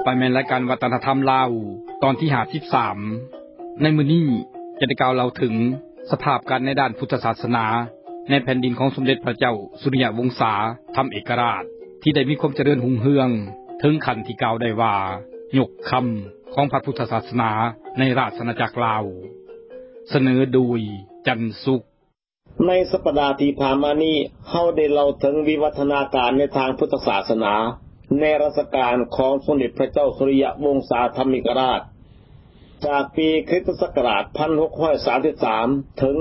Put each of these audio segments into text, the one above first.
ไปแม่นรายการวัฒนธรรมลาวตอนที่53ในมื้อนี้จะได้กล่าวเล่าถึงสภาพการในด้านพุทธศาสนาในแผ่นดินของสมเด็จพระเจ้าสุริยวงศาธรรมเอกราชที่ได้มีความเจริญรุ่งเรืองถึงขั้นที่กล่าวได้ว่ายกคำของพระพุทธศาสนาในราชอาณาจักรลาวเสนอโดยจันสุขในสัปดาห์ที่ผ่านมานี้เฮาได้เล่าถึงวิวัฒนาการในทางพุทธศาสนาในรัชกาลของสมเด็จพระเจ้าสุริยวงศาธรรมิกราชจากปีคริสตศักราช1633ถึง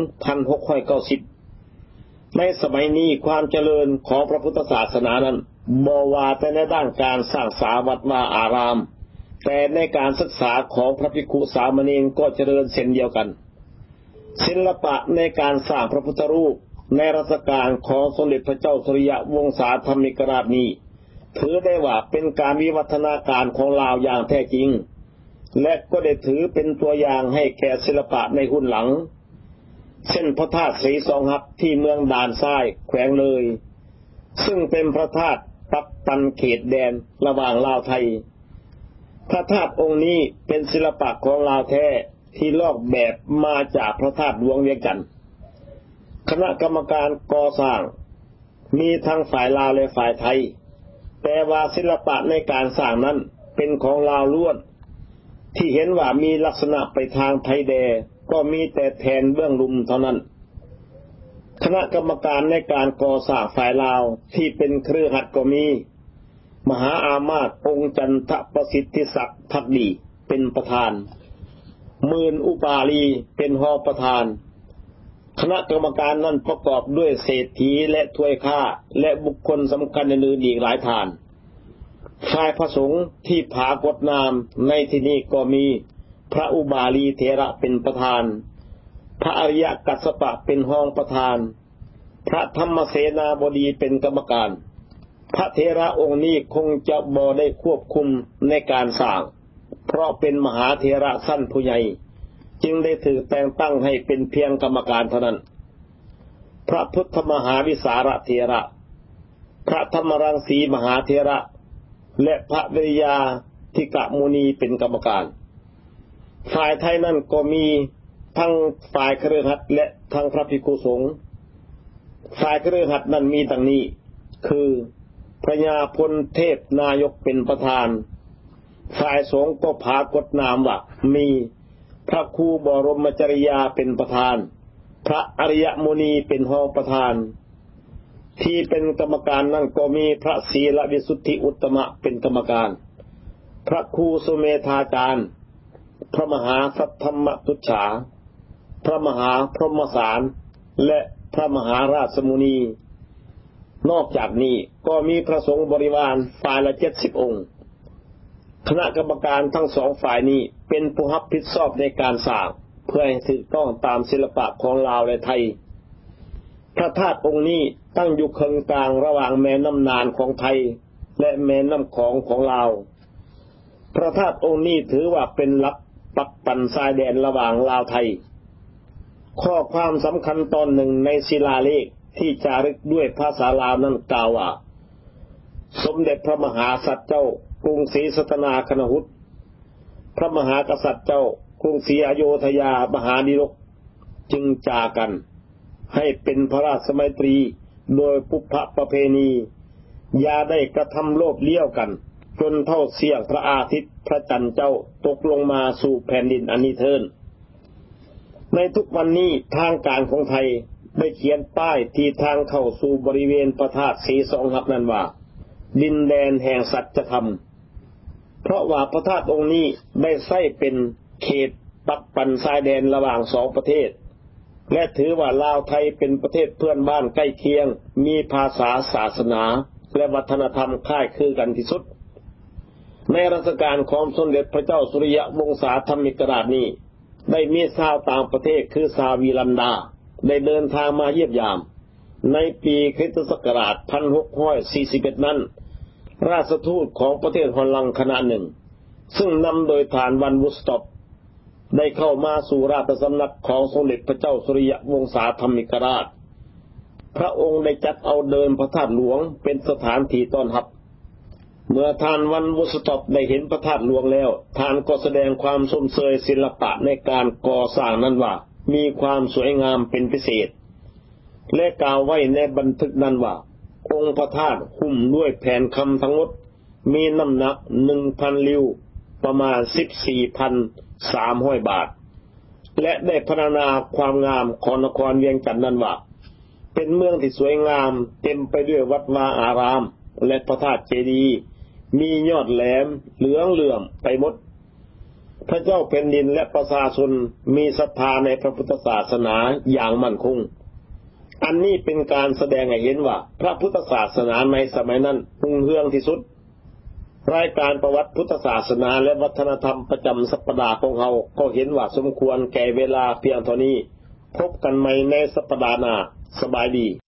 1690ในสมัยนี้ความเจริญของพระพุทธศาสนานั้นบ่ว่าแต่ในด้านการสร้างศาวัดวาอารามแต่ในการศึกษาของพระภิกขุสามเณรก็เจริญเช่นเดียวกันศิลปะในการสร้างพระพุทธรูปในรัชกาลของสมเด็จพระเจ้าสุริยวงศาธรรมิกราชนี้ถือได้ว่าเป็นการวิวัฒนาการของลาวอย่างแท้จริงและก็ได้ถือเป็นตัวอย่างให้แก่ศิลปะในหุ้นหลังเช่นพระธาตุศรีสองหักที่เมืองด่านซ้ายแขวงเลยซึ่งเป็นพระธาตุปักตันเขตแดนระหว่างลาวไทยพระธาตุองค์นี้เป็นศิลปะของลาวแท้ที่ลอกแบบมาจากพระธาตุหลวงเวียงจันทน์คณะกรรมการก่อสร้างมีทั้งฝ่ายลาวและฝ่ายไทยแต่ว่าศิลปะในการสร้างนั้นเป็นของลาวล้วนที่เห็นว่ามีลักษณะไปทางไทยแดก็มีแต่แทนเบื้องลุมเท่านั้นคณะกรรมการในการก่อสร้างฝ่ายลาวที่เป็นเครือขัดก็มีมหาอามาตย์องค์จันทประสิทธิศักดิ์ภักดีเป็นประธานหมื่นอุปาลีเป็นรองประธานคณะกรรมการนั้นประกอบด้วยเศรษฐีและถ้วยข้าและบุคคลสำคัญอื่นๆอีกหลายท่านฝ่ายพระสงฆ์ที่ผากฎนามในที่นี้ก็มีพระอุบาลีเถระเป็นประธานพระอริยกัสสปะเป็นรองประธานพระธรรมเสนาบดีเป็นกรรมการพระเถระองค์นี้คงจะบ่ได้ควบคุมในการสร้างเพราะเป็นมหาเถระสั้นผู้ใหญ่จึงได้ถือแต่งตั้งให้เป็นเพียงกรรมการเท่านั้นพระพุทธมหาวิสารเถระพระธรรมรังสีมหาเถระและพระวิริยาธิกมุนีเป็นกรรมการฝ่ายไทยนั่นก็มีทั้งฝ่ายเครือขัดและทั้งพระภิกขุสงฆ์ฝ่ายเครือขัดนั้นมีดังนี้คือพระยาพลเทพนายกเป็นประธานฝ่ายสงฆ์ก็ผากฎนามว่ามีพระครูบรมจริยาเป็นประธานพระอริยมุนีเป็นรองประธานที่เป็นกรรมการนั่นก็มีพระศีลวิสุทธิอุตตมะเป็นกรรมการพระครูสุเมธาจารย์พระมหาสัทธรรมตุจฉาพระมหาพรหมสารและพระมหาราชมุนีนอกจากนี้ก็มีพระสงฆ์บริวารฝ่ายละ70องค์คณะกรรมการทั้งสองฝ่ายนี้เป็นผู้รับผิดชอบในการสร้างเพื่อให้ถูกต้องตามศิลปะของลาวและไทยพระธาตุองค์นี้ตั้งอยู่กลางระหว่างแม่น้ำนานของไทยและแม่น้ำของลาวพระธาตุองค์นี้ถือว่าเป็นหลักปักปันชายแดนระหว่างลาวไทยข้อความสำคัญตอนหนึ่งในศิลาฤกษ์ที่จารึกด้วยภาษาลาวนั้นกล่าวว่าสมเด็จพระมหาสัตว์เจ้ากรุงศรีสัตนาคณหุตพระมหากษัตริย์เจ้ากรุงศรีอโยธยามหาดิลกจึงจากันให้เป็นพระราชมัยตรีโดยปุพพประเพณีอย่าได้กระทำโลภเลี้ยวกันจนเท่าเสียงพระอาทิตย์พระจันทร์เจ้าตกลงมาสู่แผ่นดินอันนี้เทินในทุกวันนี้ทางการของไทยได้เขียนป้ายที่ทางเข้าสู่บริเวณพระธาตุศรีสองหักนั้นว่าดินแดนแห่งสัจธรรมเพราะว่าพระธาตุองค์นี้ได้ใช้เป็นเขตปักปันชายแดนระหว่างสองประเทศและถือว่าลาวไทยเป็นประเทศเพื่อนบ้านใกล้เคียงมีภาษาศาสนาและวัฒนธรรมคล้ายคลึงกันที่สุดในรัชกาลของสมเด็จพระเจ้าสุริยวงศาธรรมิกราชนี้ได้มีชาวต่างประเทศคือชาววีลันดาได้เดินทางมาเยี่ยมยามในปีคริสตศักราช1641นั้นราชทูตของประเทศฮอลแลนด์คณะหนึ่งซึ่งนำโดยฐานวันวุสต็อปได้เข้ามาสู่ราชสำนักของสมเด็จพระเจ้าสุริยวงศาธรรมิกราชพระองค์ได้จัดเอาเดินพระธาตุหลวงเป็นสถานที่ต้อนรับเมื่อท่านวันวุสตอบได้เห็นพระธาตุหลวงแล้วท่านก็แสดงความสมเสยศิลปะในการก่อสร้างนั้นว่ามีความสวยงามเป็นพิเศษและกล่าวไว้ในบันทึกนั้นว่าองค์พระธาตุหุ้มด้วยแผ่นคำทั้งหมดมีน้ำหนัก 1,000 ลิ้วประมาณ 14,300 บาทและได้พรรณนาความงามของนครเวียงจันทน์นั้นว่าเป็นเมืองที่สวยงามเต็มไปด้วยวัดวาอารามและพระธาตุเจดีย์มียอดแหลมเหลืองเหลื่อมไปหมดพระเจ้าแผ่นดินและประชาชนมีศรัทธาในพระพุทธศาสนาอย่างมั่นคงอันนี้เป็นการแสดงให้เห็นว่าพระพุทธศาสนาในสมัยนั้นรุ่งเรืองที่สุดรายการประวัติพุทธศาสนาและวัฒนธรรมประจำสัปดาห์ของเราก็เห็นว่าสมควรแก่เวลาเพียงเท่านี้พบกันใหม่ในสัปดาห์หน้าสบายดี